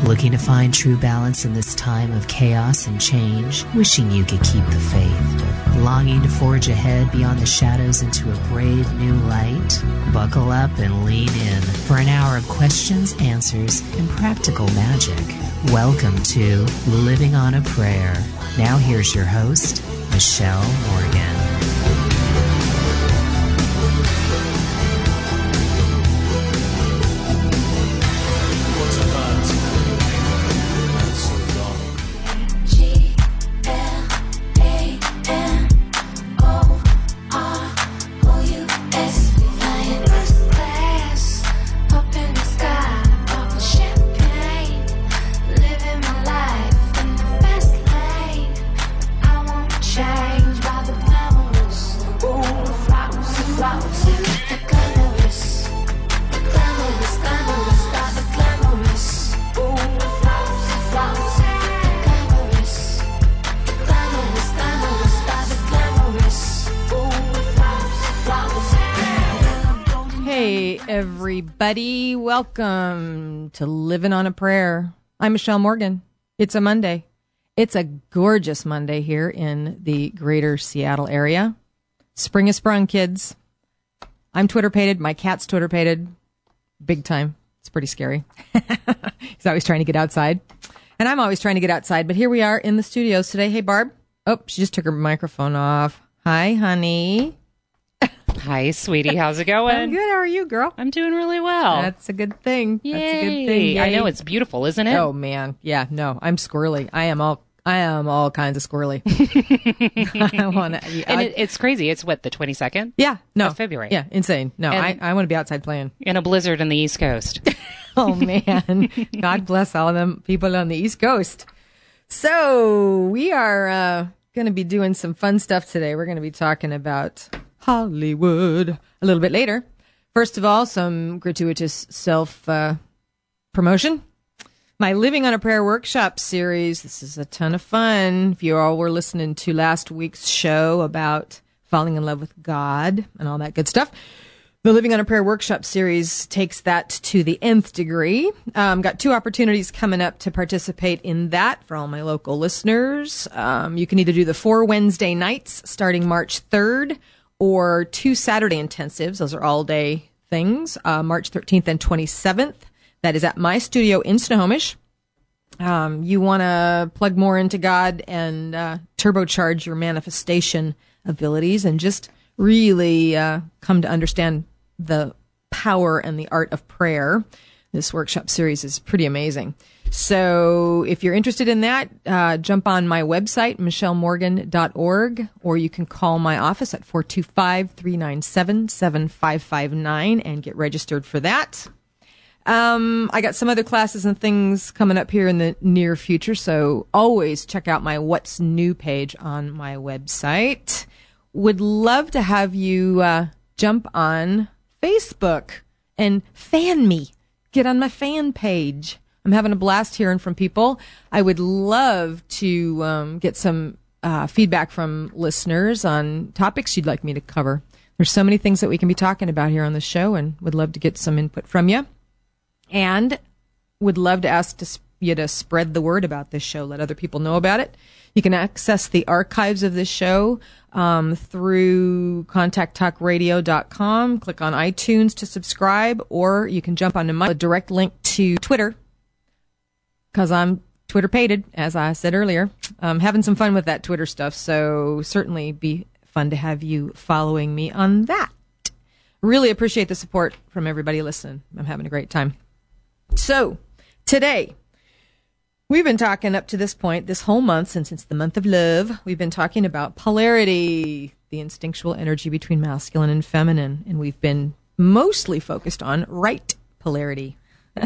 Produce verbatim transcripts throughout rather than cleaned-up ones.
Looking to find true balance in this time of chaos and change? Wishing you could keep the faith? Longing to forge ahead beyond the shadows into a brave new light? Buckle up and lean in for an hour of questions, answers, and practical magic. Welcome to Living on a Prayer. Now here's your host, Michelle Morgan. Everybody, welcome to Living on a Prayer. I'm Michelle Morgan. It's a Monday. It's a gorgeous Monday here in the greater Seattle area. Spring has sprung, kids. I'm Twitter-pated. My cat's Twitter-pated. Big time. It's pretty scary. He's always trying to get outside. And I'm always trying to get outside. But here we are in the studios today. Hey, Barb. Oh, she just took her microphone off. Hi, honey. Hi, sweetie. How's it going? I'm good. How are you, girl? I'm doing really well. That's a good thing. Yay. That's a good thing. Yay. I know, it's beautiful, isn't it? Oh, man. Yeah, no, I'm squirrely. I am all I am all kinds of squirrely. I want to. And it, it's crazy. It's what, the twenty-second? Yeah, no. Of February. Yeah, insane. No, and I, I want to be outside playing. In a blizzard on the East Coast. Oh, man. God bless all of them people on the East Coast. So we are uh, going to be doing some fun stuff today. We're going to be talking about Hollywood a little bit later. First of all, some gratuitous self uh, promotion. My Living on a Prayer workshop series. This is a ton of fun. If you all were listening to last week's show about falling in love with God and all that good stuff, the Living on a Prayer workshop series takes that to the nth degree. Um, got two opportunities coming up to participate in that for all my local listeners. Um, you can either do the four Wednesday nights starting March third, or two Saturday intensives. Those are all-day things, uh, March thirteenth and twenty-seventh. That is at my studio in Snohomish. Um, you want to plug more into God and uh, turbocharge your manifestation abilities and just really uh, come to understand the power and the art of prayer. This workshop series is pretty amazing. So if you're interested in that, uh, jump on my website, michelle morgan dot org, or you can call my office at four two five, three nine seven, seven five five nine and get registered for that. Um, I got some other classes and things coming up here in the near future, so always check out my What's New page on my website. Would love to have you uh, jump on Facebook and fan me. Get on my fan page. I'm having a blast hearing from people. I would love to um, get some uh, feedback from listeners on topics you'd like me to cover. There's so many things that we can be talking about here on the show, and would love to get some input from you. And would love to ask to, you to spread the word about this show, let other people know about it. You can access the archives of this show um, through contact talk radio dot com. Click on iTunes to subscribe, or you can jump onto my direct link to Twitter, because I'm Twitter-pated, as I said earlier. I'm having some fun with that Twitter stuff, so certainly be fun to have you following me on that. Really appreciate the support from everybody listening. I'm having a great time. So, today, we've been talking up to this point, this whole month, since it's the month of love, we've been talking about polarity, the instinctual energy between masculine and feminine, and we've been mostly focused on right polarity.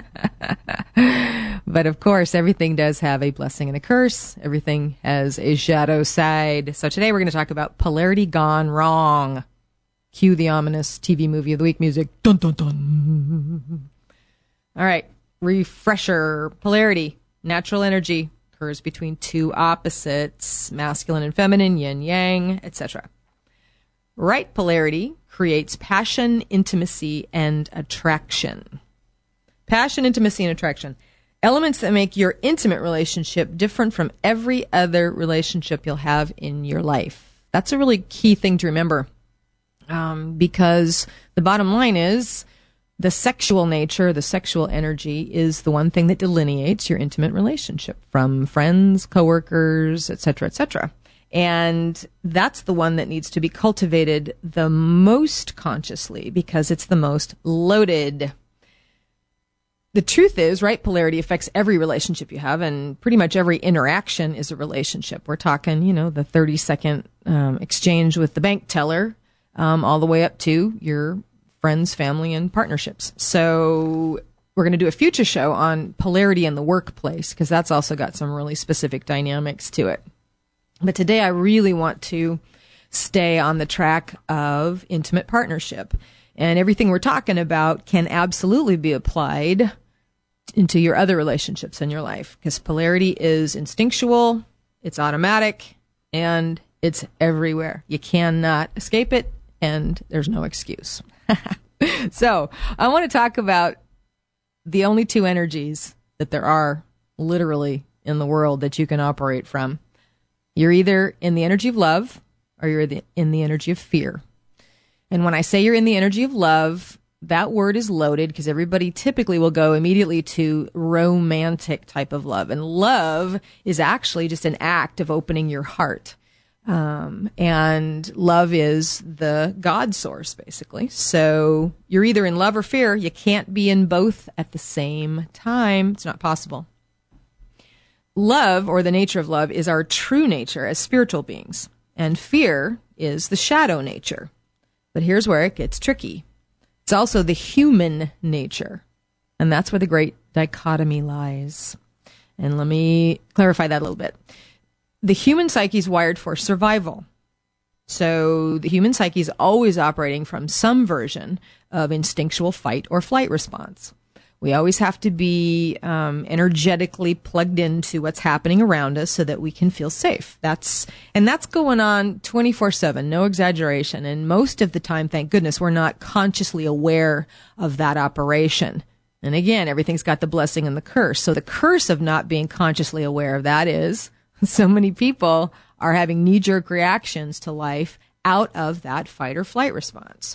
But of course, everything does have a blessing and a curse. Everything has a shadow side. So today we're going to talk about polarity gone wrong. Cue the ominous T V movie of the week music. Dun, dun, dun. All right. Refresher. Polarity. Natural energy occurs between two opposites, masculine and feminine, yin, yang, et cetera. Right polarity creates passion, intimacy, and attraction. Passion, intimacy, and attraction. Elements that make your intimate relationship different from every other relationship you'll have in your life. That's a really key thing to remember, um, because the bottom line is the sexual nature, the sexual energy is the one thing that delineates your intimate relationship from friends, coworkers, et cetera, et cetera. And that's the one that needs to be cultivated the most consciously because it's the most loaded. The truth is, right, polarity affects every relationship you have, and pretty much every interaction is a relationship. We're talking, you know, the thirty-second um, exchange with the bank teller, um, all the way up to your friends, family, and partnerships. So we're going to do a future show on polarity in the workplace, because that's also got some really specific dynamics to it. But today I really want to stay on the track of intimate partnership. And everything we're talking about can absolutely be applied into your other relationships in your life, because polarity is instinctual, it's automatic, and it's everywhere. You cannot escape it, and there's no excuse. So I want to talk about the only two energies that there are literally in the world that you can operate from. You're either in the energy of love or you're the, in the energy of fear. And when I say you're in the energy of love, that word is loaded because everybody typically will go immediately to romantic type of love. And love is actually just an act of opening your heart. Um, and love is the God source, basically. So you're either in love or fear. You can't be in both at the same time. It's not possible. Love, or the nature of love, is our true nature as spiritual beings. And fear is the shadow nature. But here's where it gets tricky. It's also the human nature. And that's where the great dichotomy lies. And let me clarify that a little bit. The human psyche is wired for survival. So the human psyche is always operating from some version of instinctual fight or flight response. We always have to be um, energetically plugged into what's happening around us so that we can feel safe. That's and that's going on twenty-four seven, no exaggeration. And most of the time, thank goodness, we're not consciously aware of that operation. And again, everything's got the blessing and the curse. So the curse of not being consciously aware of that is so many people are having knee-jerk reactions to life out of that fight or flight response.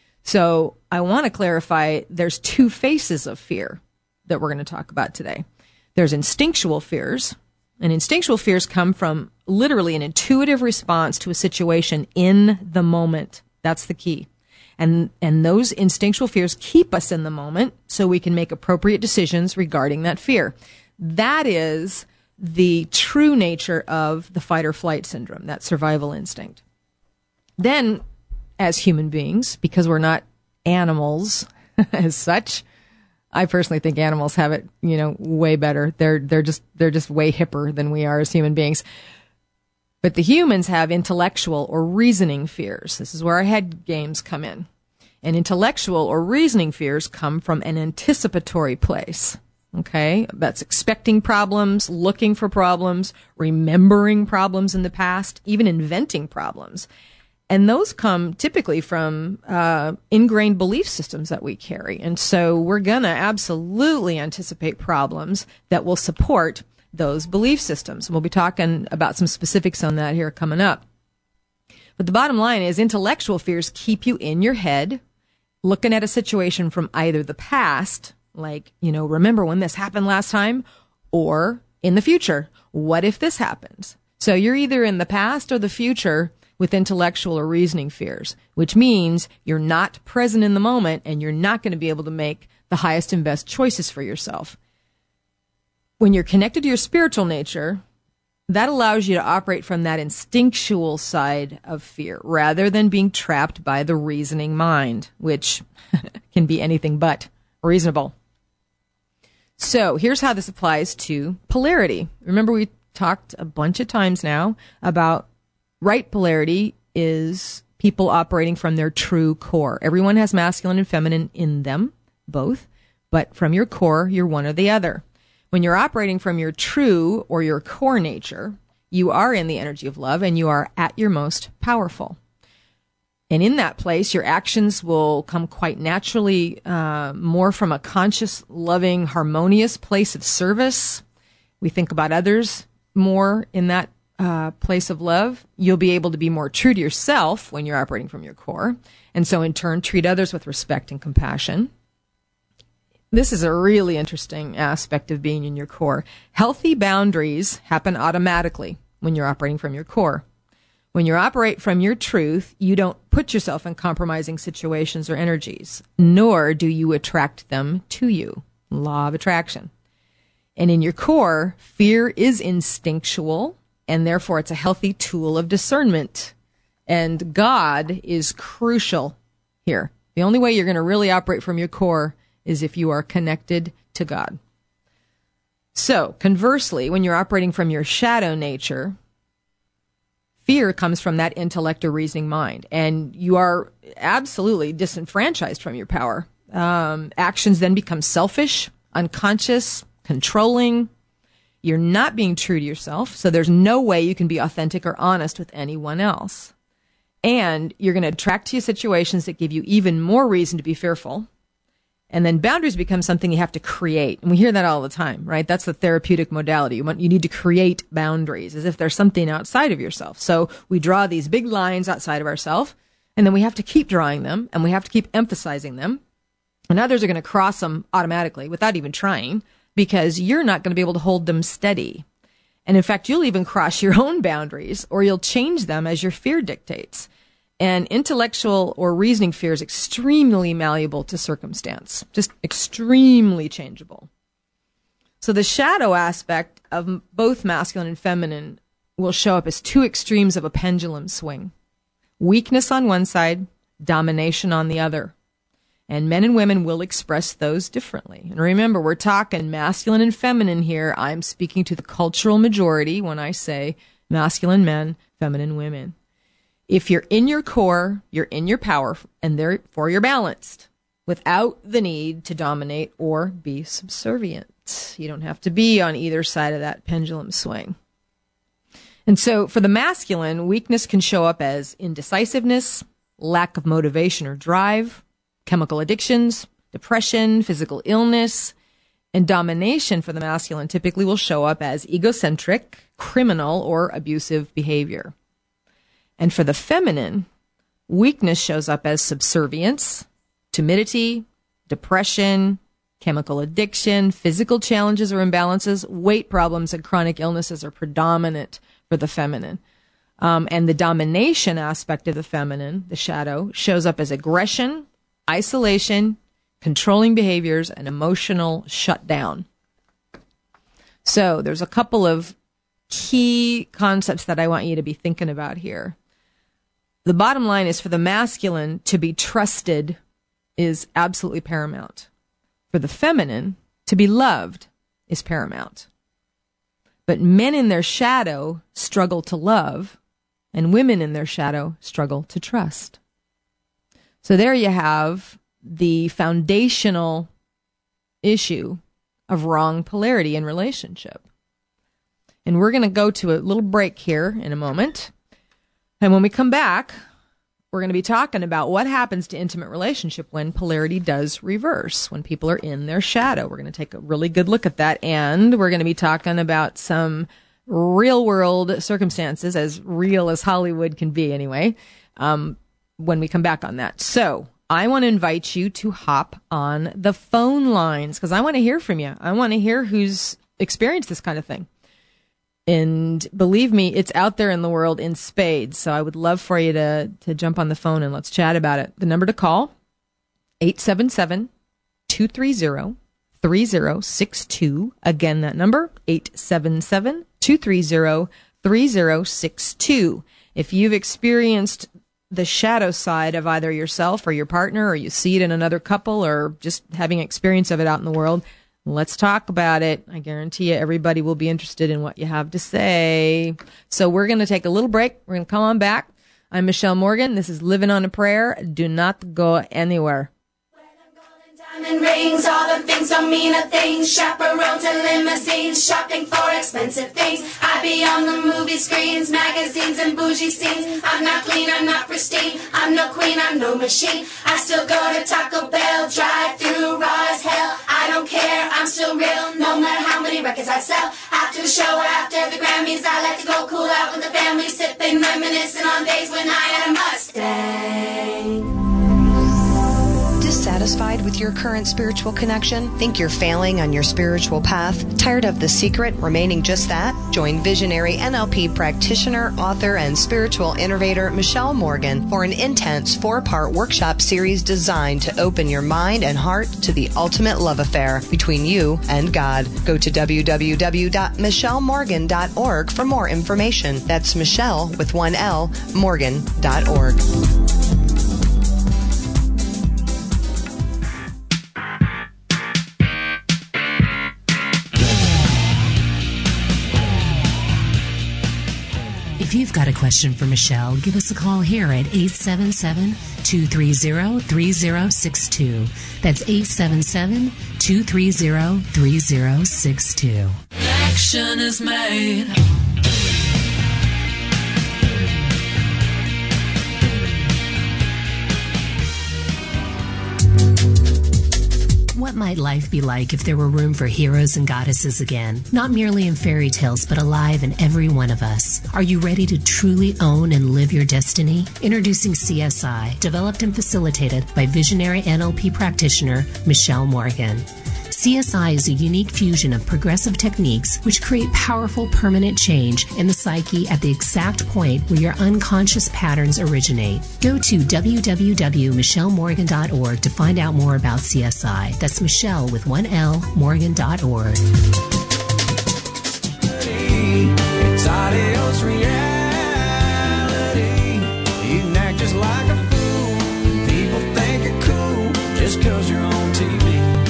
So I want to clarify there's two faces of fear that we're going to talk about today. There's instinctual fears, and instinctual fears come from literally an intuitive response to a situation in the moment. That's the key. And and those instinctual fears keep us in the moment so we can make appropriate decisions regarding that fear. That is the true nature of the fight or flight syndrome, that survival instinct. Then, as human beings, because we're not animals as such, I personally think animals have it, you know, way better. They're they're just they're just way hipper than we are as human beings. But the humans have intellectual or reasoning fears. This is where our head games come in. And intellectual or reasoning fears come from an anticipatory place. Okay? That's expecting problems, looking for problems, remembering problems in the past, even inventing problems. And those come typically from uh, ingrained belief systems that we carry. And so we're going to absolutely anticipate problems that will support those belief systems. And we'll be talking about some specifics on that here coming up. But the bottom line is intellectual fears keep you in your head, looking at a situation from either the past, like, you know, remember when this happened last time, or in the future, what if this happens? So you're either in the past or the future with intellectual or reasoning fears, which means you're not present in the moment and you're not going to be able to make the highest and best choices for yourself. When you're connected to your spiritual nature, that allows you to operate from that instinctual side of fear rather than being trapped by the reasoning mind, which can be anything but reasonable. So here's how this applies to polarity. Remember, we talked a bunch of times now about right polarity is people operating from their true core. Everyone has masculine and feminine in them, both, but from your core, you're one or the other. When you're operating from your true or your core nature, you are in the energy of love and you are at your most powerful. And in that place, your actions will come quite naturally, uh, more from a conscious, loving, harmonious place of service. We think about others more in that uh, place of love. You'll be able to be more true to yourself when you're operating from your core. And so in turn, treat others with respect and compassion. This is a really interesting aspect of being in your core. Healthy boundaries happen automatically when you're operating from your core. When you operate from your truth, you don't put yourself in compromising situations or energies, nor do you attract them to you. Law of attraction. And in your core, fear is instinctual, and therefore it's a healthy tool of discernment. And God is crucial here. The only way you're going to really operate from your core is if you are connected to God. So, conversely, when you're operating from your shadow nature, fear comes from that intellect or reasoning mind, and you are absolutely disenfranchised from your power. Um, actions then become selfish, unconscious, controlling. You're not being true to yourself, so there's no way you can be authentic or honest with anyone else. And you're going to attract to you situations that give you even more reason to be fearful. And then boundaries become something you have to create. And we hear that all the time, right? That's the therapeutic modality. You, want, you need to create boundaries as if there's something outside of yourself. So we draw these big lines outside of ourselves, and then we have to keep drawing them, and we have to keep emphasizing them. And others are going to cross them automatically without even trying, because you're not going to be able to hold them steady. And in fact, you'll even cross your own boundaries, or you'll change them as your fear dictates. And intellectual or reasoning fear is extremely malleable to circumstance, just extremely changeable. So the shadow aspect of both masculine and feminine will show up as two extremes of a pendulum swing. Weakness on one side, domination on the other. And men and women will express those differently. And remember, we're talking masculine and feminine here. I'm speaking to the cultural majority when I say masculine men, feminine women. If you're in your core, you're in your power, and therefore you're balanced without the need to dominate or be subservient. You don't have to be on either side of that pendulum swing. And so for the masculine, weakness can show up as indecisiveness, lack of motivation or drive, chemical addictions, depression, physical illness, and domination for the masculine typically will show up as egocentric, criminal, or abusive behavior. And for the feminine, weakness shows up as subservience, timidity, depression, chemical addiction, physical challenges or imbalances, weight problems, and chronic illnesses are predominant for the feminine. Um, and the domination aspect of the feminine, the shadow, shows up as aggression, isolation, controlling behaviors, and emotional shutdown. So there's a couple of key concepts that I want you to be thinking about here. The bottom line is for the masculine, to be trusted is absolutely paramount. For the feminine, to be loved is paramount. But men in their shadow struggle to love, and women in their shadow struggle to trust. So there you have the foundational issue of wrong polarity in relationship. And we're going to go to a little break here in a moment. And when we come back, we're going to be talking about what happens to intimate relationship when polarity does reverse, when people are in their shadow. We're going to take a really good look at that. And we're going to be talking about some real world circumstances, as real as Hollywood can be anyway, um, when we come back on that. So I want to invite you to hop on the phone lines because I want to hear from you. I want to hear who's experienced this kind of thing. And believe me, it's out there in the world in spades. So I would love for you to, to jump on the phone and let's chat about it. The number to call, eight seven seven, two three zero, three zero six two. Again, that number, eight seven seven, two three zero, three zero six two. If you've experienced the shadow side of either yourself or your partner, or you see it in another couple, or just having experience of it out in the world, let's talk about it. I guarantee you everybody will be interested in what you have to say. So we're going to take a little break. We're going to come on back. I'm Michelle Morgan. This is Living on a Prayer. Do not go anywhere. When I'm gone and Diamond rings, all the things don't mean a thing. Chaperones and limousines, shopping for expensive things. I be on the movie screens, magazines and bougie scenes. I'm not clean, I'm not pristine. I'm no queen, I'm no machine. I still go to Taco Bell, drive through raw as hell. I don't care, I'm still real, no matter how many records I sell. After the show or after the Grammys, I like to go cool out with the family, sipping, reminiscing on days when I had a Mustang. Dissatisfied with your current spiritual connection? Think you're failing on your spiritual path? Tired of the secret remaining just that? Join visionary N L P practitioner, author, and spiritual innovator Michelle Morgan for an intense four-part workshop series designed to open your mind and heart to the ultimate love affair between you and God. Go to w w w dot michelle morgan dot org for more information. That's Michelle with one L, Morgan dot org. If you've got a question for Michelle, give us a call here at eight seven seven, two three zero, three zero six two. That's eight seven seven, two three zero, three zero six two. Action is made. What might life be like if there were room for heroes and goddesses again? Not merely in fairy tales, but alive in every one of us. Are you ready to truly own and live your destiny? Introducing C S I, developed and facilitated by visionary N L P practitioner Michelle Morgan. C S I is a unique fusion of progressive techniques which create powerful permanent change in the psyche at the exact point where your unconscious patterns originate. Go to w w w dot michelle morgan dot org to find out more about C S I. That's Michelle with one L, Morgan dot org. It's adios reality. You can act just like a fool. People think you're cool just cause you're on T V.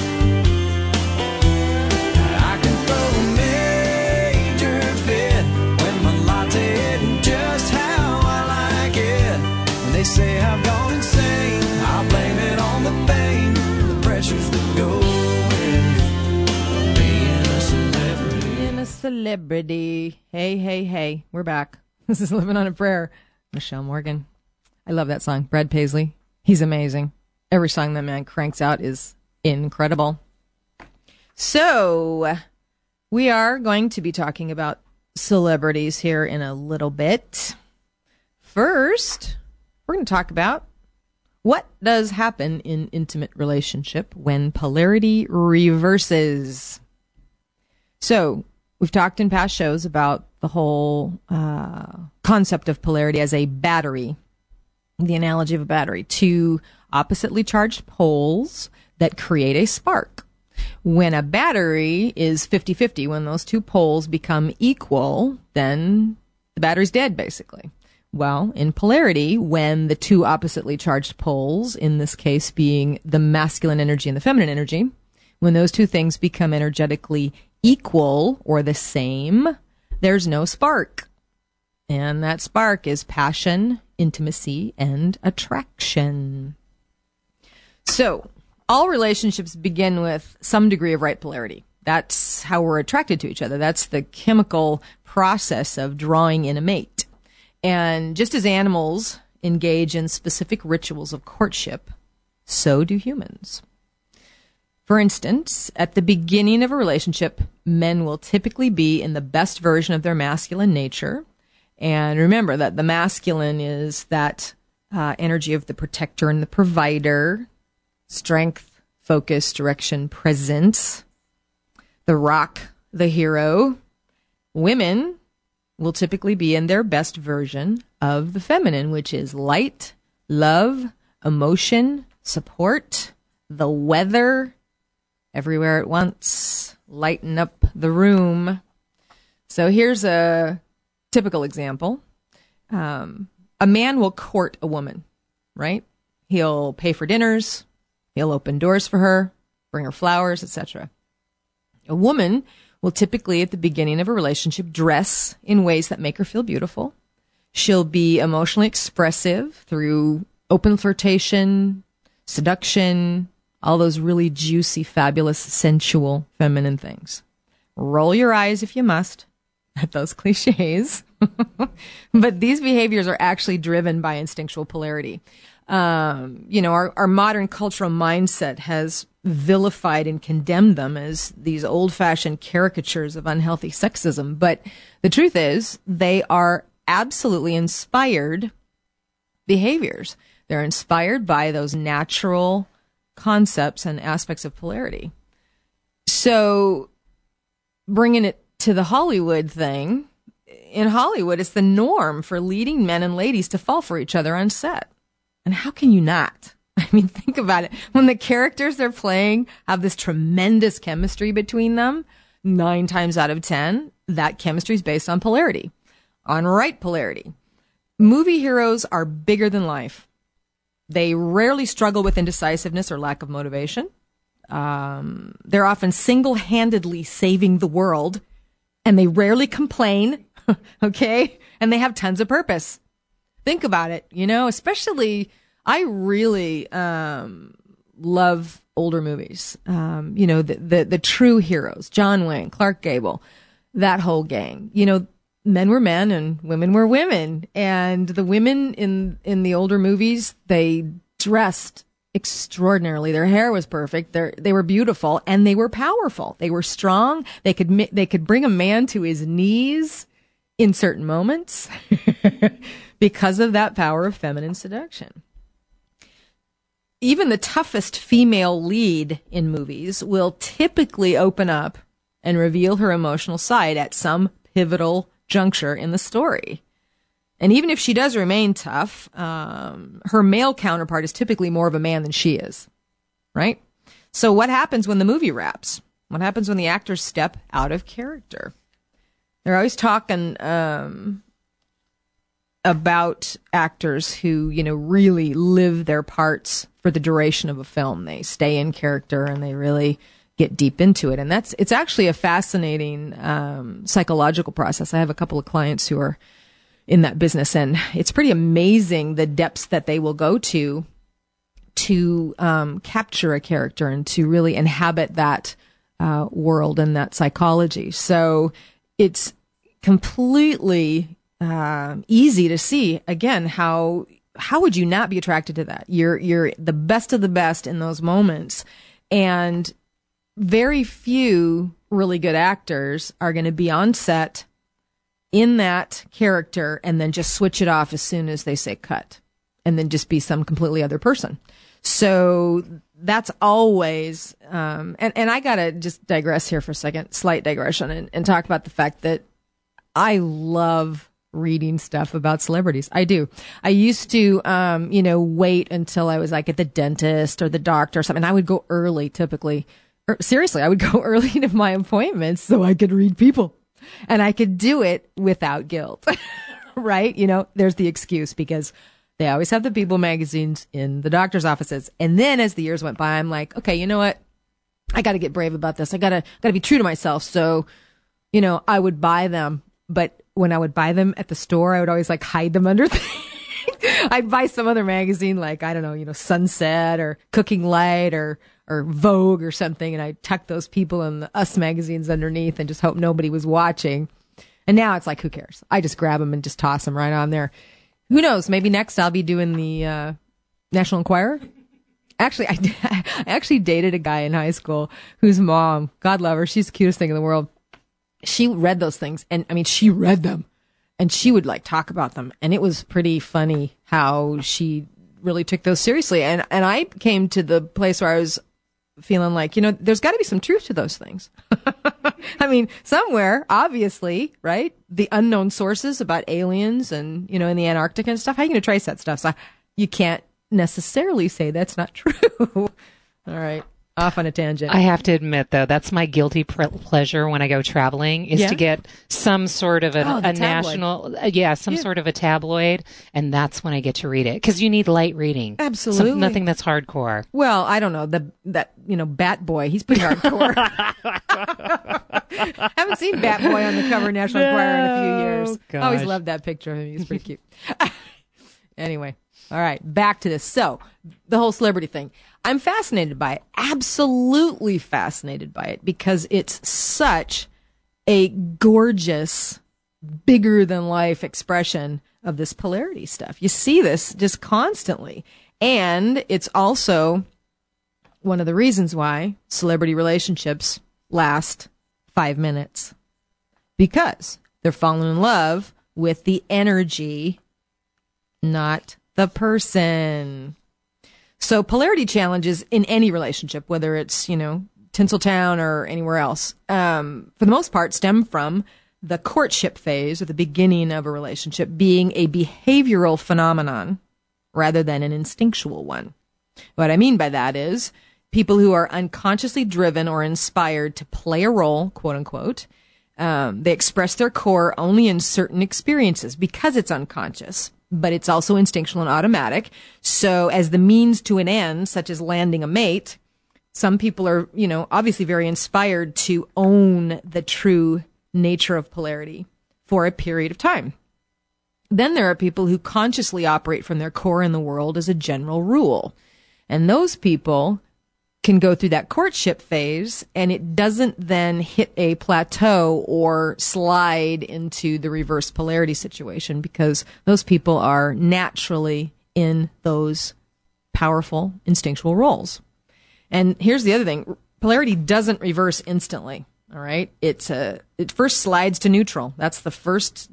They say I've gone insane. I'll blame it on the fame, the pressures that go with being a celebrity. Being a celebrity. Hey, hey, hey. We're back. This is Living on a Prayer. Michelle Morgan. I love that song. Brad Paisley. He's amazing. Every song that man cranks out is incredible. So, we are going to be talking about celebrities here in a little bit. First, we're going to talk about what does happen in intimate relationship when polarity reverses. So we've talked in past shows about the whole uh, concept of polarity as a battery, the analogy of a battery, two oppositely charged poles that create a spark. When a battery is fifty-fifty, when those two poles become equal, then the battery's dead, basically. Well, in polarity, when the two oppositely charged poles, in this case being the masculine energy and the feminine energy, when those two things become energetically equal or the same, there's no spark. And that spark is passion, intimacy, and attraction. So, all relationships begin with some degree of right polarity. That's how we're attracted to each other. That's the chemical process of drawing in a mate. And just as animals engage in specific rituals of courtship, so do humans. For instance, at the beginning of a relationship, men will typically be in the best version of their masculine nature. And remember that the masculine is that uh, energy of the protector and the provider, strength, focus, direction, presence, the rock, the hero. Women will typically be in their best version of the feminine, which is light, love, emotion, support, the weather, everywhere at once, lighten up the room. So here's a typical example. Um, a man will court a woman, right? He'll pay for dinners, he'll open doors for her, bring her flowers, et cetera. A woman will typically, at the beginning of a relationship, dress in ways that make her feel beautiful. She'll be emotionally expressive through open flirtation, seduction, all those really juicy, fabulous, sensual, feminine things. Roll your eyes if you must at those cliches. But these behaviors are actually driven by instinctual polarity. Um, you know, our, our modern cultural mindset has vilified and condemned them as these old-fashioned caricatures of unhealthy sexism. But the truth is, they are absolutely inspired behaviors. They're inspired by those natural concepts and aspects of polarity. So, bringing it to the Hollywood thing, in Hollywood, it's the norm for leading men and ladies to fall for each other on set. And how can you not? I mean, think about it. When the characters they're playing have this tremendous chemistry between them, nine times out of ten, that chemistry is based on polarity, on right polarity. Movie heroes are bigger than life. They rarely struggle with indecisiveness or lack of motivation. Um, they're often single-handedly saving the world, and they rarely complain, okay? And they have tons of purpose. Think about it, you know, especially, I really um, love older movies. Um, you know, the, the, the true heroes, John Wayne, Clark Gable, that whole gang. You know, men were men and women were women. And the women in, in the older movies, they dressed extraordinarily. Their hair was perfect. They they were beautiful and they were powerful. They were strong. They could ma- they could bring a man to his knees in certain moments because of that power of feminine seduction. Even the toughest female lead in movies will typically open up and reveal her emotional side at some pivotal juncture in the story. And even if she does remain tough, um, her male counterpart is typically more of a man than she is, right? So what happens when the movie wraps? What happens when the actors step out of character? They're always talking um, about actors who, you know, really live their parts for the duration of a film. They stay in character and they really get deep into it. And that's, it's actually a fascinating um, psychological process. I have a couple of clients who are in that business, and it's pretty amazing the depths that they will go to to um, capture a character and to really inhabit that uh, world and that psychology. So it's completely uh, easy to see, again, how how would you not be attracted to that? You're you're the best of the best in those moments, and very few really good actors are going to be on set in that character and then just switch it off as soon as they say cut and then just be some completely other person. So that's always, um, and, and I got to just digress here for a second, slight digression, and, and talk about the fact that I love reading stuff about celebrities. I do. I used to, um, you know, wait until I was like at the dentist or the doctor or something. I would go early typically. Or, seriously, I would go early to my appointments so I could read people. And I could do it without guilt, right? You know, there's the excuse because they always have the People magazines in the doctor's offices. And then as the years went by, I'm like, okay, you know what? I got to get brave about this. I got to got to be true to myself. So, you know, I would buy them. But when I would buy them at the store, I would always like hide them under things. I'd buy some other magazine like, I don't know, you know, Sunset or Cooking Light or or Vogue or something, and I tucked those People in the Us magazines underneath and just hope nobody was watching. And now it's like, who cares? I just grab them and just toss them right on there. Who knows? Maybe next I'll be doing the uh, National Enquirer. Actually, I, I actually dated a guy in high school whose mom, God love her, she's the cutest thing in the world. She read those things, and I mean, she read them, and she would like talk about them, and it was pretty funny how she really took those seriously. And and I came to the place where I was feeling like, you know, there's got to be some truth to those things. I mean, somewhere, obviously, right? The unknown sources about aliens and, you know, in the Antarctic and stuff. How are you going to trace that stuff? So you can't necessarily say that's not true. All right. Off on a tangent. I have to admit, though, that's my guilty pre- pleasure when I go traveling is Yeah? to get some sort of a, Oh, the a tabloid. national, uh, yeah, some Yeah. sort of a tabloid, and that's when I get to read it because you need light reading. Absolutely. Some, nothing that's hardcore. Well, I don't know. The that you know, Bat Boy, he's pretty hardcore. Haven't seen Bat Boy on the cover of National Enquirer in a few years. gosh. Always loved that picture of him. He's pretty cute. Anyway, all right, back to this. So, the whole celebrity thing. I'm fascinated by it. Absolutely fascinated by it because it's such a gorgeous, bigger than life expression of this polarity stuff. You see this just constantly. And it's also one of the reasons why celebrity relationships last five minutes. Because they're falling in love with the energy, not the person. So polarity challenges in any relationship, whether it's, you know, Tinseltown or anywhere else, um, for the most part stem from the courtship phase or the beginning of a relationship being a behavioral phenomenon rather than an instinctual one. What I mean by that is people who are unconsciously driven or inspired to play a role, quote unquote, um, they express their core only in certain experiences because it's unconscious, but it's also instinctual and automatic. So as the means to an end, such as landing a mate, some people are, you know, obviously very inspired to own the true nature of polarity for a period of time. Then there are people who consciously operate from their core in the world as a general rule. And those people can go through that courtship phase and it doesn't then hit a plateau or slide into the reverse polarity situation because those people are naturally in those powerful instinctual roles. And here's the other thing. Polarity doesn't reverse instantly. All right. It's a, it first slides to neutral. That's the first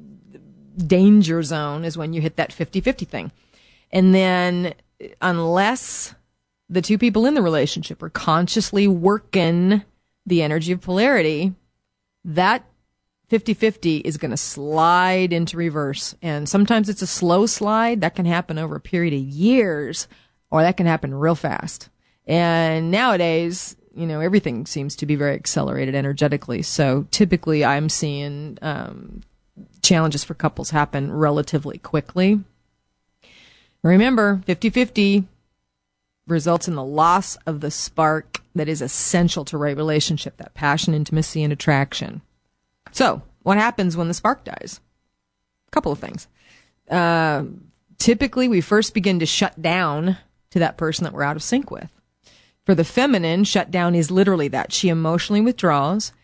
danger zone is when you hit that fifty-fifty thing. And then unless the two people in the relationship are consciously working the energy of polarity, that fifty-fifty is going to slide into reverse. And sometimes it's a slow slide. That can happen over a period of years, or that can happen real fast. And nowadays, you know, everything seems to be very accelerated energetically. So typically I'm seeing um, challenges for couples happen relatively quickly. Remember, fifty-fifty results in the loss of the spark that is essential to a relationship, that passion, intimacy, and attraction. So what happens when the spark dies? A couple of things. Uh, typically, we first begin to shut down to that person that we're out of sync with. For the feminine, shutdown is literally that. She emotionally withdraws.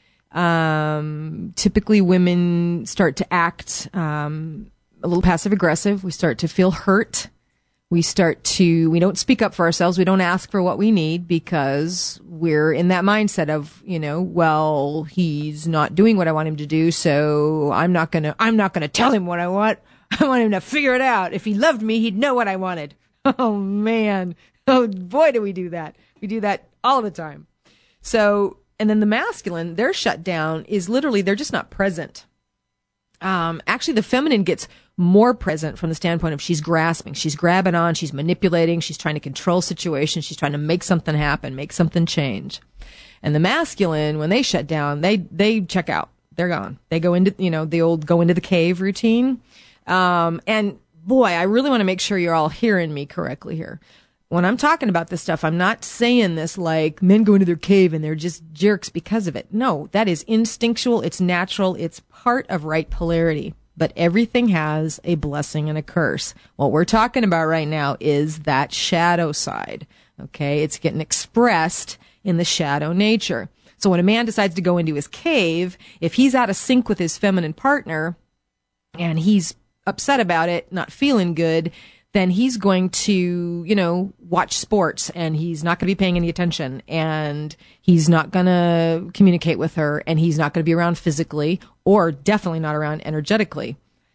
Um, typically, women start to act um, a little passive-aggressive. We start to feel hurt. We start to, we don't speak up for ourselves. We don't ask for what we need because we're in that mindset of, you know, well, he's not doing what I want him to do, so I'm not going to, I'm not going to tell him what I want. I want him to figure it out. If he loved me, he'd know what I wanted. Oh, man. Oh, boy, do we do that. We do that all the time. So, and then the masculine, their shutdown is literally, they're just not present. Um, actually, the feminine gets more present from the standpoint of she's grasping, she's grabbing on, she's manipulating, she's trying to control situations, she's trying to make something happen, make something change. And the masculine, when they shut down, they, they check out. They're gone. They go into, you know, the old go into the cave routine. Um, and boy, I really want to make sure you're all hearing me correctly here. When I'm talking about this stuff, I'm not saying this like men go into their cave and they're just jerks because of it. No, that is instinctual. It's natural. It's part of right polarity. But everything has a blessing and a curse. What we're talking about right now is that shadow side. Okay? It's getting expressed in the shadow nature. So when a man decides to go into his cave, if he's out of sync with his feminine partner and he's upset about it, not feeling good, then he's going to, you know, watch sports and he's not going to be paying any attention and he's not going to communicate with her and he's not going to be around physically or definitely not around energetically.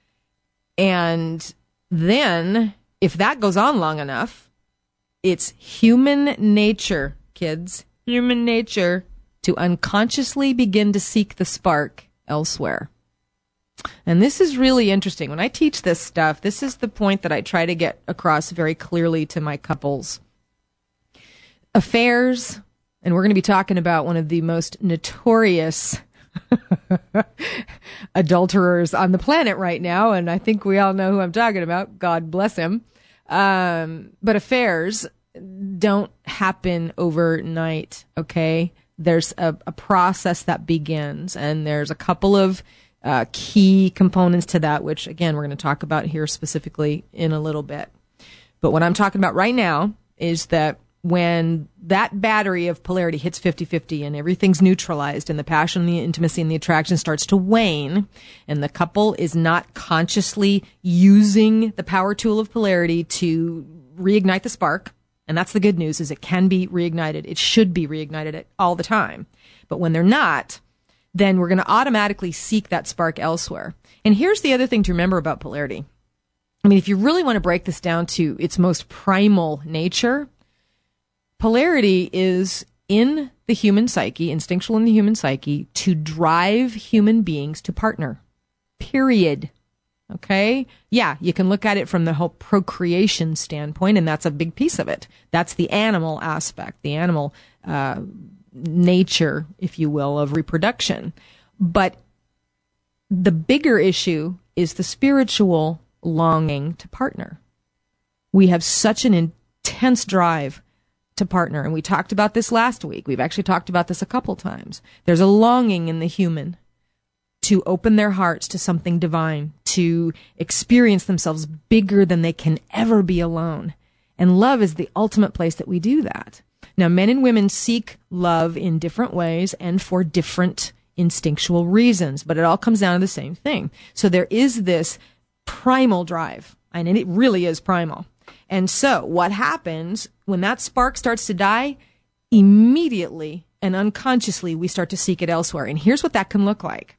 And then if that goes on long enough, it's human nature, kids, human nature to unconsciously begin to seek the spark elsewhere. And this is really interesting. When I teach this stuff, this is the point that I try to get across very clearly to my couples. Affairs, and we're going to be talking about one of the most notorious adulterers on the planet right now, and I think we all know who I'm talking about. God bless him. Um, but affairs don't happen overnight, okay? There's a, a process that begins, and there's a couple of Uh, key components to that, which, again, we're going to talk about here specifically in a little bit. But what I'm talking about right now is that when that battery of polarity hits fifty-fifty and everything's neutralized and the passion, the intimacy, and the attraction starts to wane, and the couple is not consciously using the power tool of polarity to reignite the spark, and that's the good news, is it can be reignited. It should be reignited all the time. But when they're not, then we're going to automatically seek that spark elsewhere. And here's the other thing to remember about polarity. I mean, if you really want to break this down to its most primal nature, polarity is in the human psyche, instinctual in the human psyche, to drive human beings to partner. Period. Okay? Yeah, you can look at it from the whole procreation standpoint, and that's a big piece of it. That's the animal aspect, the animal uh, nature, if you will, of reproduction. But the bigger issue is the spiritual longing to partner. We have such an intense drive to partner, and we talked about this last week. We've actually talked about this a couple times. There's a longing in the human to open their hearts to something divine, to experience themselves bigger than they can ever be alone. And love is the ultimate place that we do that. Now, men and women seek love in different ways and for different instinctual reasons, but it all comes down to the same thing. So there is this primal drive, and it really is primal. And so what happens when that spark starts to die? Immediately and unconsciously, we start to seek it elsewhere. And here's what that can look like.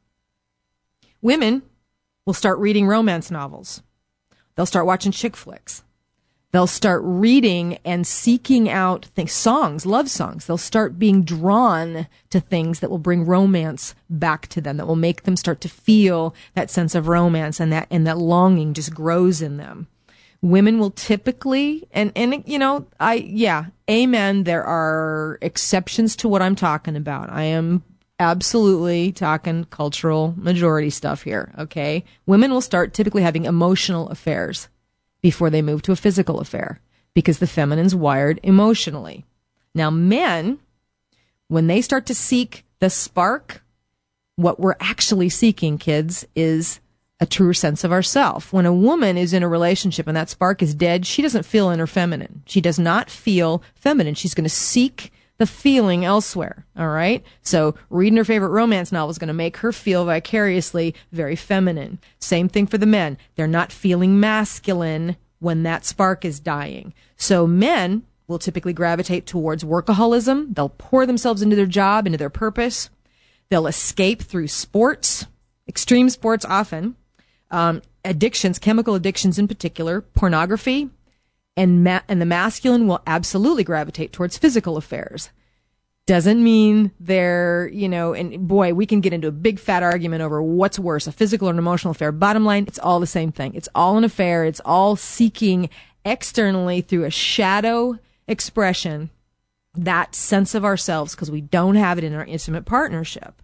Women will start reading romance novels. They'll start watching chick flicks. They'll start reading and seeking out things, songs, love songs. They'll start being drawn to things that will bring romance back to them, that will make them start to feel that sense of romance, and that and that longing just grows in them. Women will typically, and, and you know, I yeah, amen, there are exceptions to what I'm talking about. I am absolutely talking cultural majority stuff here, okay? Women will start typically having emotional affairs before they move to a physical affair, because the feminine's wired emotionally. Now, men, when they start to seek the spark, what we're actually seeking, kids, is a truer sense of ourself. When a woman is in a relationship and that spark is dead, she doesn't feel inner feminine. She does not feel feminine. She's going to seek the feeling elsewhere, all right? So reading her favorite romance novel is going to make her feel vicariously very feminine. Same thing for the men. They're not feeling masculine when that spark is dying. So men will typically gravitate towards workaholism. They'll pour themselves into their job, into their purpose. They'll escape through sports, extreme sports often, um, addictions, chemical addictions in particular, pornography, and ma- and the masculine will absolutely gravitate towards physical affairs. Doesn't mean they're, you know, and boy, we can get into a big fat argument over what's worse, a physical or an emotional affair. Bottom line, it's all the same thing. It's all an affair. It's all seeking externally through a shadow expression that sense of ourselves, because we don't have it in our intimate partnership.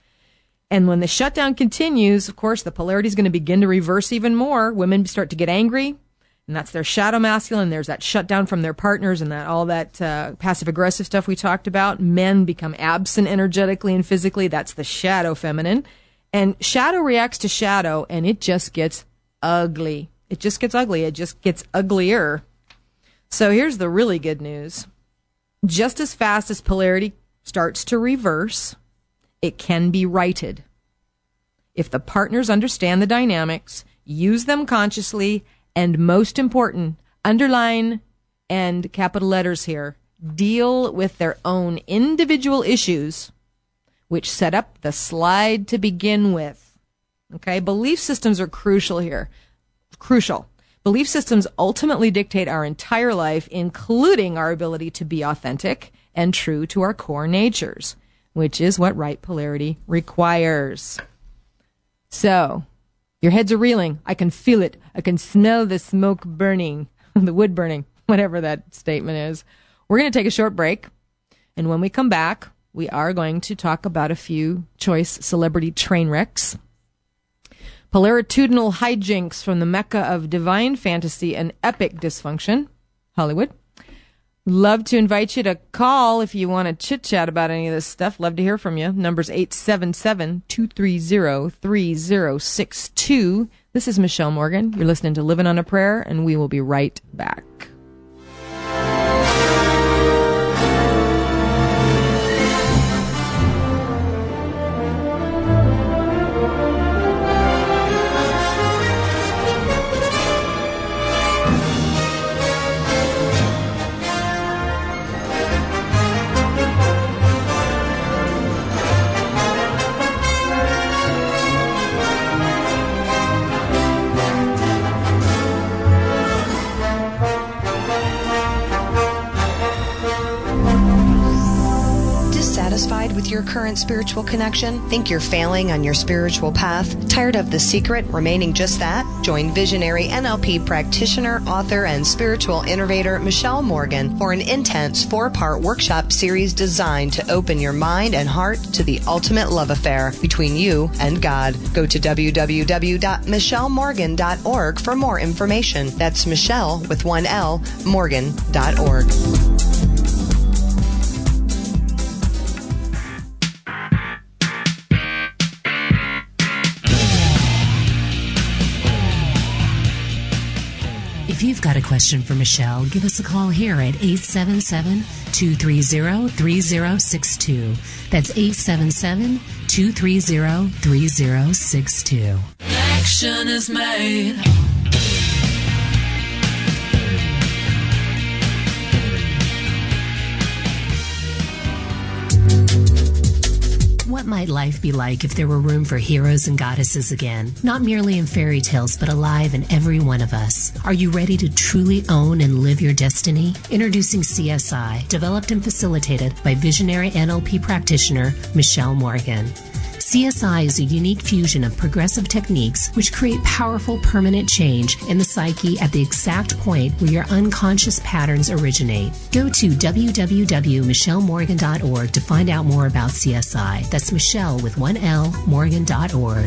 And when the shutdown continues, of course, the polarity is going to begin to reverse even more. Women start to get angry, and that's their shadow masculine. There's that shutdown from their partners and that all that uh, passive-aggressive stuff we talked about. Men become absent energetically and physically. That's the shadow feminine. And shadow reacts to shadow, and it just gets ugly. It just gets ugly. It just gets uglier. So here's the really good news. Just as fast as polarity starts to reverse, it can be righted. If the partners understand the dynamics, use them consciously, and most important, underline and capital letters here, deal with their own individual issues, which set up the slide to begin with. Okay, belief systems are crucial here. Crucial. Belief systems ultimately dictate our entire life, including our ability to be authentic and true to our core natures, which is what right polarity requires. So, your heads are reeling. I can feel it. I can smell the smoke burning, the wood burning, whatever that statement is. We're going to take a short break. And when we come back, we are going to talk about a few choice celebrity train wrecks, polaritudinal hijinks from the mecca of divine fantasy and epic dysfunction, Hollywood. Love to invite you to call if you want to chit-chat about any of this stuff. Love to hear from you. Number's eight seven seven, two three zero, three zero six two. This is Michelle Morgan. You're listening to Living on a Prayer, and we will be right back. with your current spiritual connection? Think you're failing on your spiritual path? Tired of the secret remaining just that? Join visionary N L P practitioner, author, and spiritual innovator Michelle Morgan for an intense four-part workshop series designed to open your mind and heart to the ultimate love affair between you and God. Go to w w w dot michelle morgan dot org for more information. That's Michelle with one L, Morgan dot org. If you've got a question for Michelle, give us a call here at eight seven seven, two three zero, three zero six two. That's eight seven seven, two three zero, three zero six two. Action is made. What might life be like if there were room for heroes and goddesses again? Not merely in fairy tales, but alive in every one of us. Are you ready to truly own and live your destiny? Introducing C S I, developed and facilitated by visionary N L P practitioner Michelle Morgan. C S I is a unique fusion of progressive techniques which create powerful permanent change in the psyche at the exact point where your unconscious patterns originate. Go to w w w dot michelle morgan dot org to find out more about C S I. That's Michelle with one L, Morgan dot org.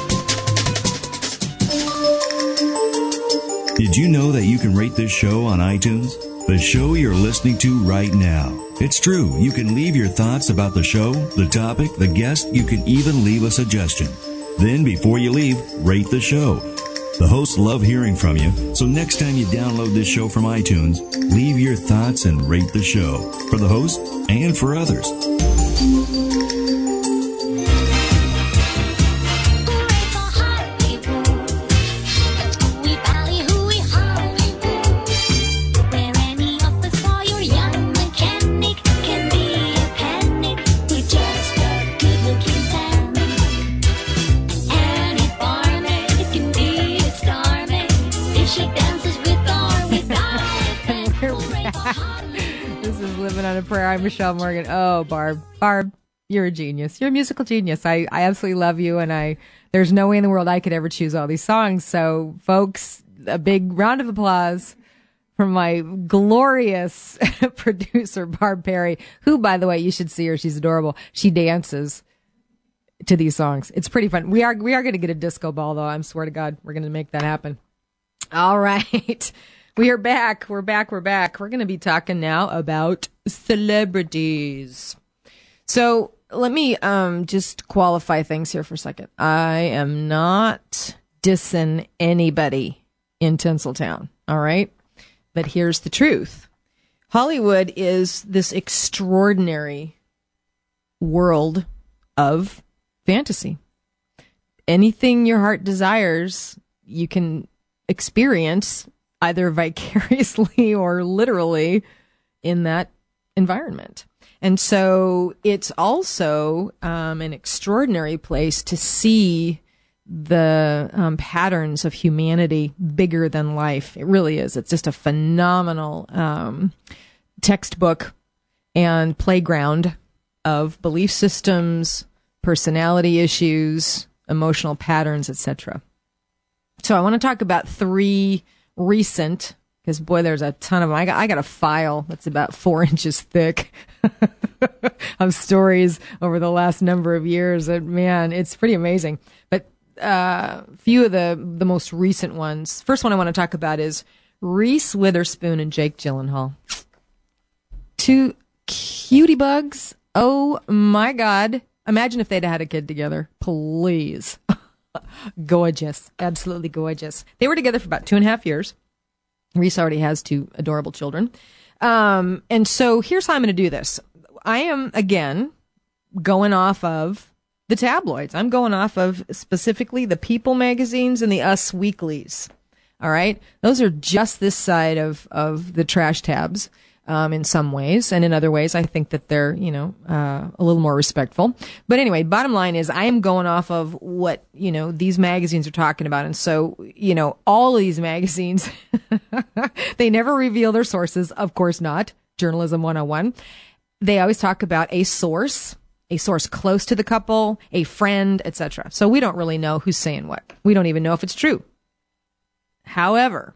Did you know that you can rate this show on iTunes? The show you're listening to right now. It's true. You can leave your thoughts about the show, the topic, the guest. You can even leave a suggestion. Then, before you leave, rate the show. The hosts love hearing from you, so next time you download this show from iTunes, leave your thoughts and rate the show for the host and for others. On a prayer. I'm Michelle Morgan. Oh, Barb, Barb, you're a genius. You're a musical genius. I, I absolutely love you, and I there's no way in the world I could ever choose all these songs. So, folks, a big round of applause from my glorious producer, Barb Perry, who, by the way, you should see her. She's adorable. She dances to these songs. It's pretty fun. We are we are going to get a disco ball, though. I swear to God, we're going to make that happen. All right. We are back. We're back. We're back. We're going to be talking now about celebrities. So let me um, just qualify things here for a second. I am not dissing anybody in Tinseltown. All right. But here's the truth. Hollywood is this extraordinary world of fantasy. Anything your heart desires, you can experience either vicariously or literally in that environment. And so it's also um, an extraordinary place to see the um, patterns of humanity bigger than life. It really is. It's just a phenomenal um, textbook and playground of belief systems, personality issues, emotional patterns, et cetera. So I want to talk about three recent, because boy, there's a ton of them. I got, I got a file that's about four inches thick of stories over the last number of years. And man, it's pretty amazing. But a uh, few of the, the most recent ones. First one I want to talk about is Reese Witherspoon and Jake Gyllenhaal. Two cutie bugs. Oh my God. Imagine if they'd had a kid together. Please. Gorgeous. Absolutely gorgeous. They were together for about two and a half years. Reese already has two adorable children. Um, and so here's how I'm going to do this. I am, again, going off of the tabloids. I'm going off of specifically the People magazines and the Us weeklies. All right? Those are just this side of, of the trash tabs. Um, in some ways, and in other ways, I think that they're, you know, uh, a little more respectful. But anyway, bottom line is I am going off of what, you know, these magazines are talking about. And so, you know, all of these magazines, they never reveal their sources. Of course not. Journalism one oh one. They always talk about a source a source close to the couple, a friend, et cetera. So we don't really know who's saying what. We don't even know if it's true. However,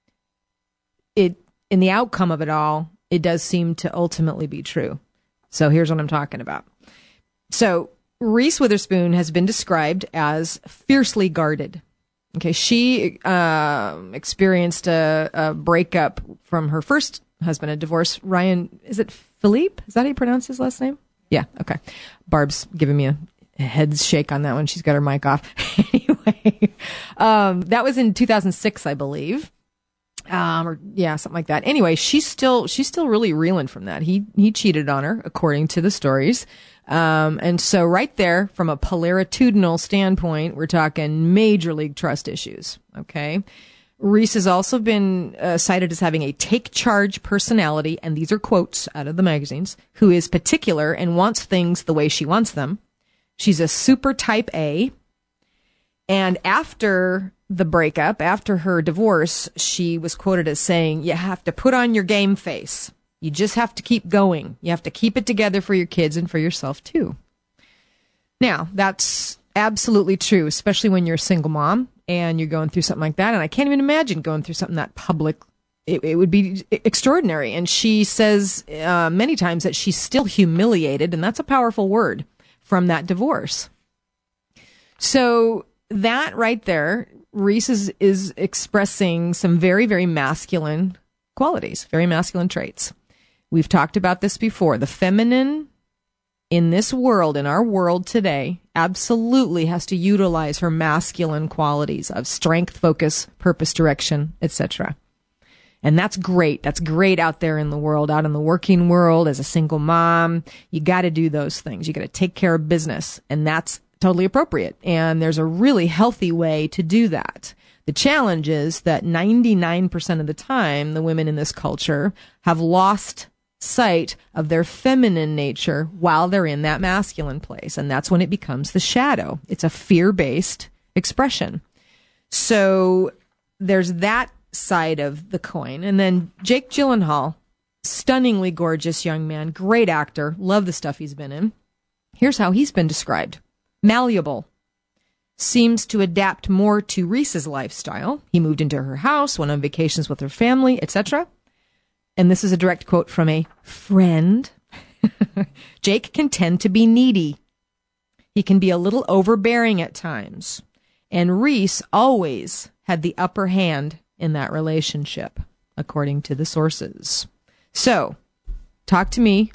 it in the outcome of it all, it does seem to ultimately be true. So here's what I'm talking about. So Reese Witherspoon has been described as fiercely guarded. Okay, she uh, experienced a, a breakup from her first husband, a divorce. Ryan, is it Philippe? Is that how you pronounce his last name? Yeah, okay. Barb's giving me a head shake on that one. She's got her mic off. Anyway, um, that was in two thousand six, I believe. Um, or yeah, something like that. Anyway, she's still, she's still really reeling from that. He, he cheated on her, according to the stories. Um, and so right there, from a polaritudinal standpoint, we're talking major league trust issues. Okay. Reese has also been uh, cited as having a take charge personality, and these are quotes out of the magazines, who is particular and wants things the way she wants them. She's a super type A. And after the breakup, after her divorce, she was quoted as saying, you have to put on your game face. You just have to keep going. You have to keep it together for your kids and for yourself too. Now, that's absolutely true, especially when you're a single mom and you're going through something like that. And I can't even imagine going through something that public. It, it would be extraordinary. And she says uh, many times that she's still humiliated, and that's a powerful word, from that divorce. So that right there, Reese is, is expressing some very, very masculine qualities, very masculine traits. We've talked about this before. The feminine in this world, in our world today, absolutely has to utilize her masculine qualities of strength, focus, purpose, direction, et cetera. And that's great. That's great out there in the world, out in the working world as a single mom. You got to do those things. You got to take care of business, and that's totally appropriate. And there's a really healthy way to do that. The challenge is that ninety-nine percent of the time, the women in this culture have lost sight of their feminine nature while they're in that masculine place. And that's when it becomes the shadow. It's a fear-based expression. So there's that side of the coin. And then Jake Gyllenhaal, stunningly gorgeous young man, great actor, love the stuff he's been in. Here's how he's been described. Malleable. Seems to adapt more to Reese's lifestyle. He moved into her house, went on vacations with her family, et cetera. And this is a direct quote from a friend. Jake can tend to be needy. He can be a little overbearing at times. And Reese always had the upper hand in that relationship, according to the sources. So, talk to me.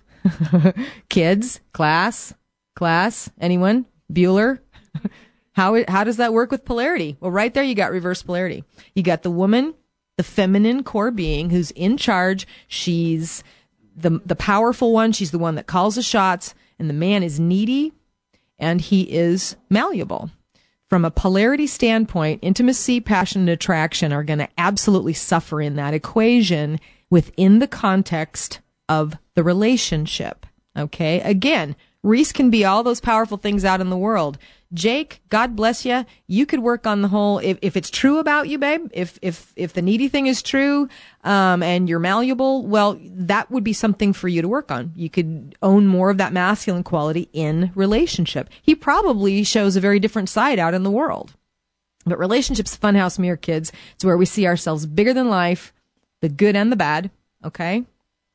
Kids, class, class, anyone? Bueller? How how does that work with polarity? Well, right there you got reverse polarity. You got the woman, the feminine core being who's in charge. She's the the powerful one. She's the one that calls the shots. And the man is needy and he is malleable. From a polarity standpoint, intimacy, passion, and attraction are going to absolutely suffer in that equation within the context of the relationship. Okay? Again, Reese can be all those powerful things out in the world. Jake, God bless you. You could work on the whole, if, if it's true about you, babe, if, if, if the needy thing is true, um, and you're malleable, well, that would be something for you to work on. You could own more of that masculine quality in relationship. He probably shows a very different side out in the world. But relationships, funhouse mirror, kids. It's where we see ourselves bigger than life, the good and the bad. Okay.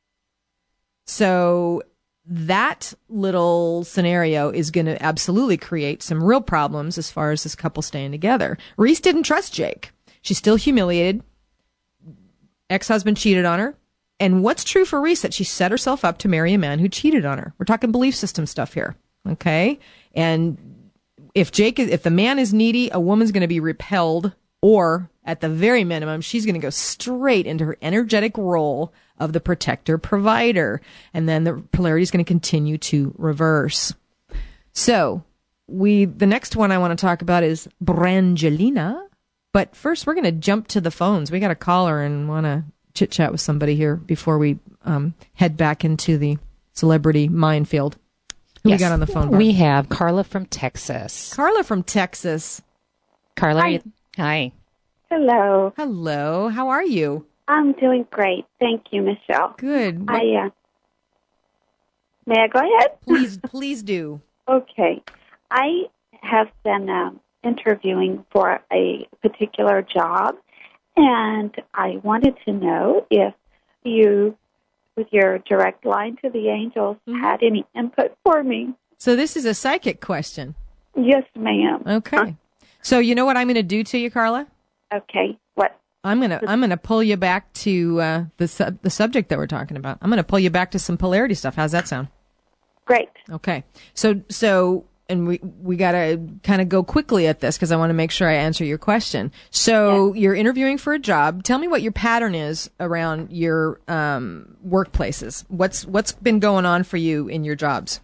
So, that little scenario is going to absolutely create some real problems as far as this couple staying together. Reese didn't trust Jake. She's still humiliated. Ex-husband cheated on her. And what's true for Reese? That she set herself up to marry a man who cheated on her. We're talking belief system stuff here. Okay? And if Jake is, if the man is needy, a woman's going to be repelled, or at the very minimum, she's going to go straight into her energetic role of the protector provider. And then the polarity is going to continue to reverse. So we, the next one I want to talk about is Brangelina. But first we're going to jump to the phones. We got a caller and want to chit chat with somebody here before we um, head back into the celebrity minefield. Who Yes. we got on the phone? Barb? We have Carla from Texas. Carla from Texas. Carla, Hi. you- hi. Hello. Hello. How are you? I'm doing great. Thank you, Michelle. Good. What- I uh, May I go ahead? Please, please do. Okay. I have been um, interviewing for a particular job, and I wanted to know if you, with your direct line to the angels, Mm-hmm. had any input for me. So this is a psychic question. Yes, ma'am. Okay. Huh? So you know what I'm going to do to you, Carla? Okay. What? I'm gonna I'm gonna pull you back to uh, the sub the subject that we're talking about. I'm gonna pull you back to some polarity stuff. How's that sound? Great. Okay. So so and we we gotta kind of go quickly at this because I want to make sure I answer your question. So you're interviewing for a job. Tell me what your pattern is around your um, workplaces. What's what's been going on for you in your jobs?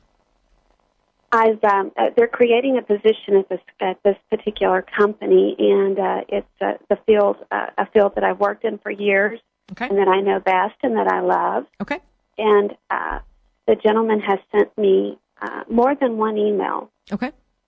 I've um, uh, they're creating a position at this at this particular company, and uh, it's uh, the field uh, a field that I've worked in for years, Okay. and that I know best and that I love. Okay. And uh, the gentleman has sent me uh, more than one email. Okay.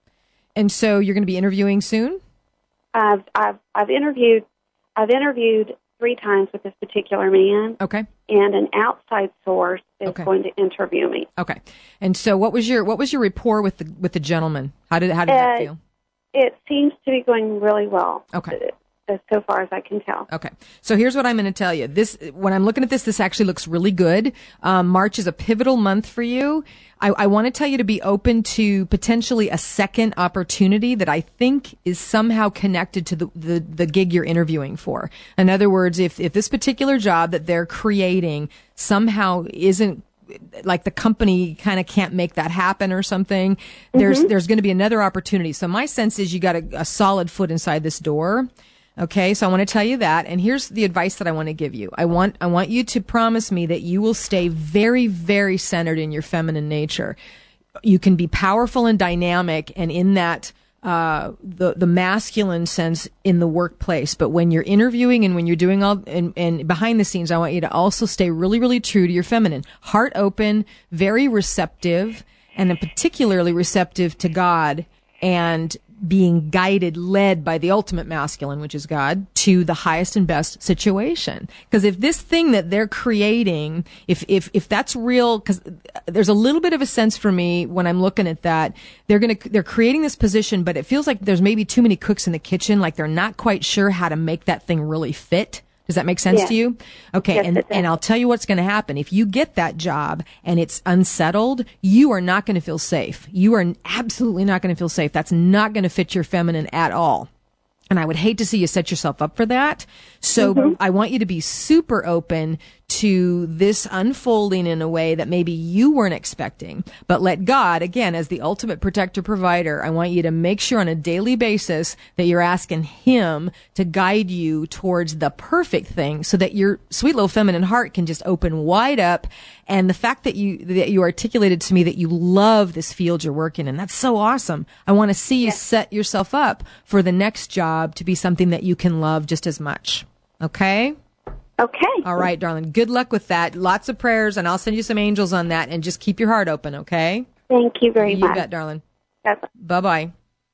And so you're going to be interviewing soon? I've I've I've interviewed I've interviewed three times with this particular man, Okay. and an outside source is Okay. going to interview me. Okay. And so what was your what was your rapport with the with the gentleman? How did how did that Uh, feel? It seems to be going really well. Okay. uh, So far as I can tell. Okay. So here's what I'm going to tell you. This, when I'm looking at this, this actually looks really good. Um, March is a pivotal month for you. I, I want to tell you to be open to potentially a second opportunity that I think is somehow connected to the, the, the gig you're interviewing for. In other words, if, if this particular job that they're creating somehow isn't like the company kind of can't make that happen or something, there's, there's going to be another opportunity. So my sense is you got a, a solid foot inside this door. Okay, so I want to tell you that, and here's the advice that I want to give you. I want I want you to promise me that you will stay very, very centered in your feminine nature. You can be powerful and dynamic, and in that uh, the the masculine sense in the workplace. But when you're interviewing and when you're doing all and, and behind the scenes, I want you to also stay really, really true to your feminine, heart open, very receptive, and then particularly receptive to God and being guided, led by the ultimate masculine, which is God, to the highest and best situation. Because if this thing that they're creating, if, if, if that's real, because there's a little bit of a sense for me when I'm looking at that, they're going to, they're creating this position, but it feels like there's maybe too many cooks in the kitchen, like they're not quite sure how to make that thing really fit. Does that make sense Yes. to you? Okay. Yes, and, it does. and I'll tell you what's going to happen. If you get that job and it's unsettled, you are not going to feel safe. You are absolutely not going to feel safe. That's not going to fit your feminine at all. And I would hate to see you set yourself up for that. So Mm-hmm. I want you to be super open to this unfolding in a way that maybe you weren't expecting. But let God, again, as the ultimate protector provider, I want you to make sure on a daily basis that you're asking Him to guide you towards the perfect thing so that your sweet little feminine heart can just open wide up. And the fact that you, that you articulated to me that you love this field you're working in, that's so awesome. I want to see you set yourself up for the next job to be something that you can love just as much. Okay? Okay. All right, darling. Good luck with that. Lots of prayers, and I'll send you some angels on that, and just keep your heart open, okay? Thank you very You much. bet, darling. Bye-bye. Bye-bye.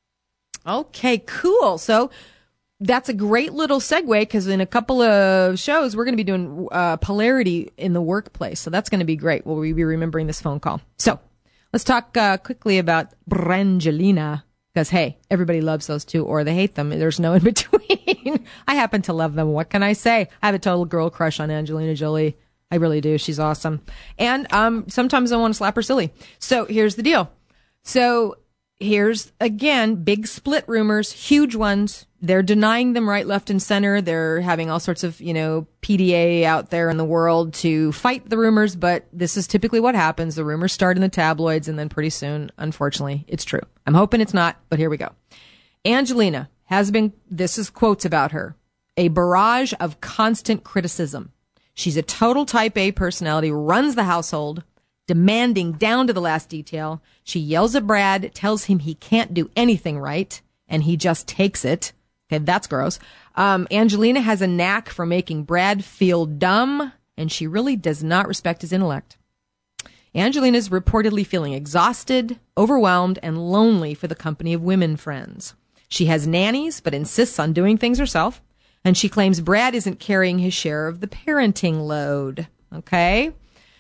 Okay, cool. So that's a great little segue because in a couple of shows, we're going to be doing uh, polarity in the workplace. So that's going to be great. We'll be remembering this phone call. So let's talk uh, quickly about Brangelina. Because, hey, everybody loves those two or they hate them. There's no in between. I happen to love them. What can I say? I have a total girl crush on Angelina Jolie. I really do. She's awesome. And um, sometimes I want to slap her silly. So here's the deal. So here's, again, big split rumors, huge ones. They're denying them right, left, and center. They're having all sorts of, you know, P D A out there in the world to fight the rumors, but this is typically what happens. The rumors start in the tabloids, and then pretty soon, unfortunately, it's true. I'm hoping it's not, but here we go. Angelina has been, this is quotes about her, a barrage of constant criticism. She's a total type A personality, runs the household, demanding down to the last detail. She yells at Brad, tells him he can't do anything right, and he just takes it. Okay, that's gross. Um, Angelina has a knack for making Brad feel dumb, and she really does not respect his intellect. Angelina is reportedly feeling exhausted, overwhelmed, and lonely for the company of women friends. She has nannies, but insists on doing things herself, and she claims Brad isn't carrying his share of the parenting load. Okay?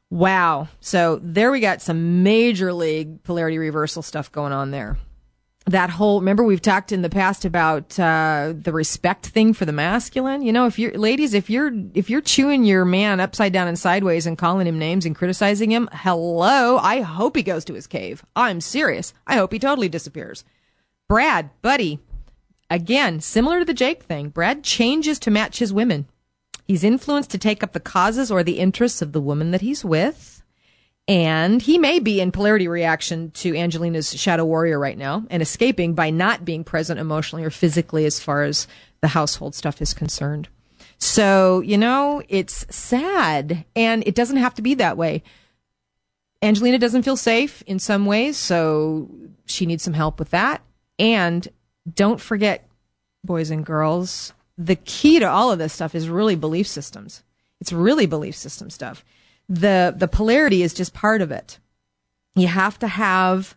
Wow. So there we got some major league polarity reversal stuff going on there. That whole, remember we've talked in the past about uh the respect thing for the masculine. You know, if you're, ladies, if you're, if you're chewing your man upside down and sideways and calling him names and criticizing him, hello, I hope he goes to his cave. I'm serious. I hope he totally disappears. Brad, buddy, again, similar to the Jake thing, Brad changes to match his women. He's influenced to take up the causes or the interests of the woman that he's with. And he may be in polarity reaction to Angelina's shadow warrior right now and escaping by not being present emotionally or physically as far as the household stuff is concerned. So, you know, it's sad, and it doesn't have to be that way. Angelina doesn't feel safe in some ways, so she needs some help with that. And don't forget, boys and girls, the key to all of this stuff is really belief systems. It's really belief system stuff. The the polarity is just part of it. You have to have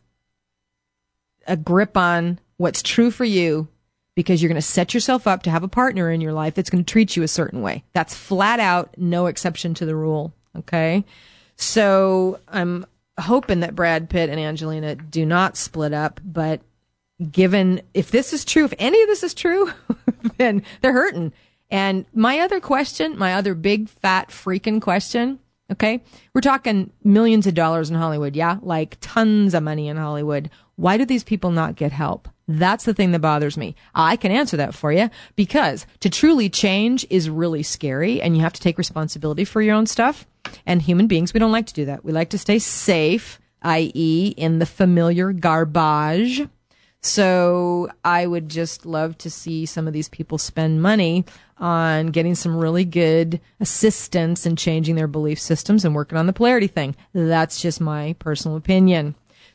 a grip on what's true for you, because you're going to set yourself up to have a partner in your life that's going to treat you a certain way. That's flat out, no exception to the rule. Okay? So I'm hoping that Brad Pitt and Angelina do not split up, but given, if this is true, if any of this is true, then they're hurting. And my other question, my other big fat freaking question, okay, we're talking millions of dollars in Hollywood, yeah? Like tons of money in Hollywood. Why do these people not get help? That's the thing that bothers me. I can answer that for you, because to truly change is really scary, and you have to take responsibility for your own stuff. And human beings, we don't like to do that. We like to stay safe, that is in the familiar garbage. So I would just love to see some of these people spend money on getting some really good assistance in changing their belief systems and working on the polarity thing. That's just my personal opinion.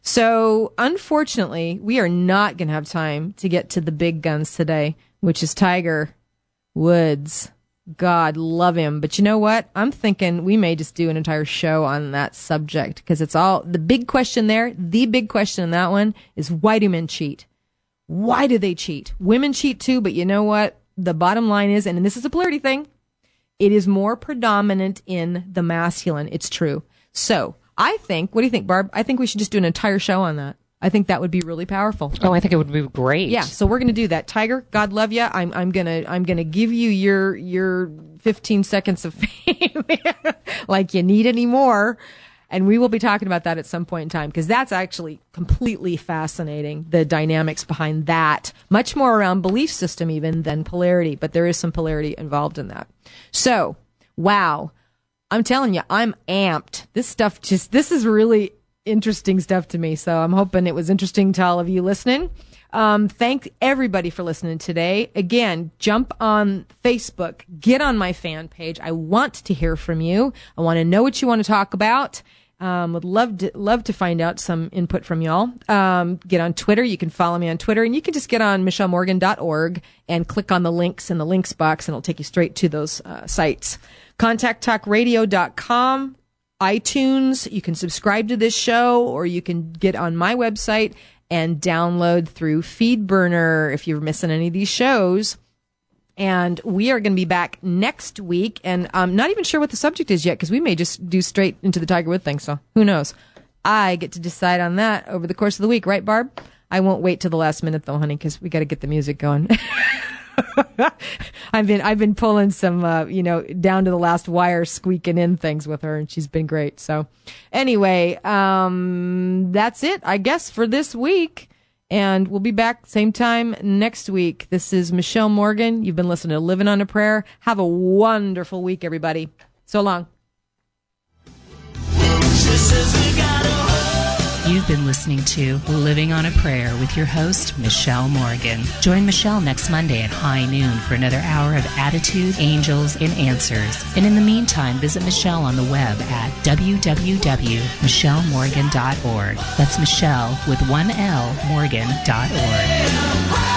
So unfortunately, we are not going to have time to get to the big guns today, which is Tiger Woods. God love him. But you know what? I'm thinking we may just do an entire show on that subject, because it's all the big question there. The big question in that one is, why do men cheat? Why do they cheat? Women cheat too, but you know what? The bottom line is, and this is a polarity thing, it is more predominant in the masculine. It's true. So I think, what do you think, Barb? I think we should just do an entire show on that. I think that would be really powerful. Oh, I think it would be great. Yeah, so we're going to do that. Tiger, God love you. I'm I'm going to I'm going to give you your your fifteen seconds of fame like you need any more. And we will be talking about that at some point in time, because that's actually completely fascinating, the dynamics behind that. Much more around belief system even than polarity, but there is some polarity involved in that. So, wow. I'm telling you, I'm amped. This stuff just, this is really interesting stuff to me. So I'm hoping it was interesting to all of you listening. Um, thank everybody for listening today. Again, jump on Facebook, get on my fan page. I want to hear from you. I want to know what you want to talk about. Um, would love to, love to find out some input from y'all. Um, get on Twitter. You can follow me on Twitter, and you can just get on michelle morgan dot org and click on the links in the links box, and it'll take you straight to those uh, sites. contact talk radio dot com, iTunes. You can subscribe to this show, or you can get on my website and download through FeedBurner if you're missing any of these shows. And we are going to be back next week, and I'm not even sure what the subject is yet, because we may just do straight into the Tiger Woods thing, so who knows? I get to decide on that over the course of the week, right, Barb? I won't wait till the last minute, though, honey, because we got to get the music going. I've been I've been pulling some, uh, you know, down to the last wire, squeaking in things with her, and she's been great. So anyway, um, that's it, I guess, for this week. And we'll be back same time next week. This is Michelle Morgan. You've been listening to Living on a Prayer. Have a wonderful week, everybody. So long. You've been listening to Living on a Prayer with your host, Michelle Morgan. Join Michelle next Monday at high noon for another hour of attitude, angels, and answers. And in the meantime, visit Michelle on the web at w w w dot michelle morgan dot org. That's Michelle with one L, morgan dot org.